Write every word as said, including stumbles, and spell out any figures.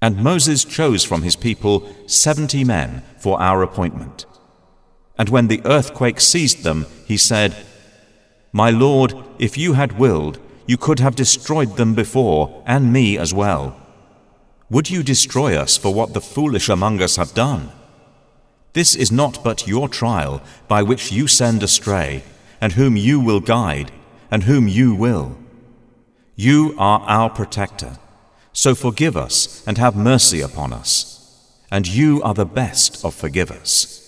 And Moses chose from his people seventy men for our appointment. And when the earthquake seized them, he said, My Lord, if you had willed, you could have destroyed them before, and me as well. Would you destroy us for what the foolish among us have done? This is not but your trial, by which you send astray, and whom you will guide, and whom you will. You are our protector, so forgive us and have mercy upon us, and you are the best of forgivers.